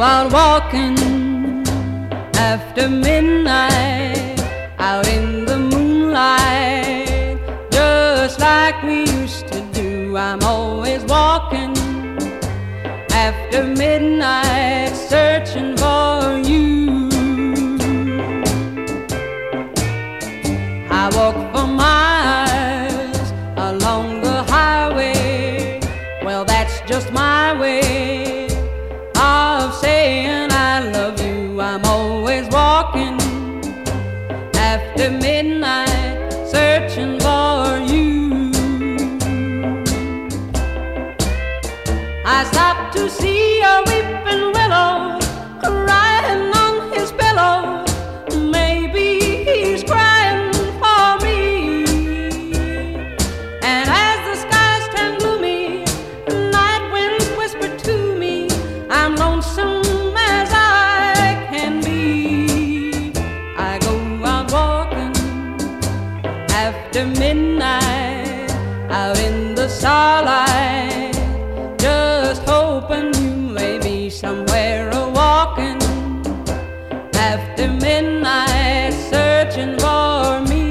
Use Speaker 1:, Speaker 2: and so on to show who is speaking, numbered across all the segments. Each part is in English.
Speaker 1: out walking after midnight, out in the moonlight, just like we used to do. I'm always walking after midnight, searching for you. I walk for miles along the highway. Well, that's just my way of saying I love you. I'm always walking after midnight, searching for you. I stopped to see a weeping willow crying on his pillow. Maybe he's crying for me. And as the skies turn gloomy, night winds whisper to me, I'm lonesome as I can be. I go out walking after midnight, out in the starlight, just hoping you may be somewhere a-walking after midnight, searching for me.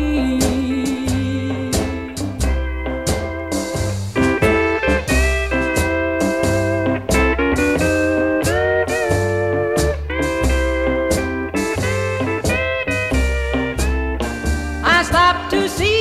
Speaker 1: I stopped to see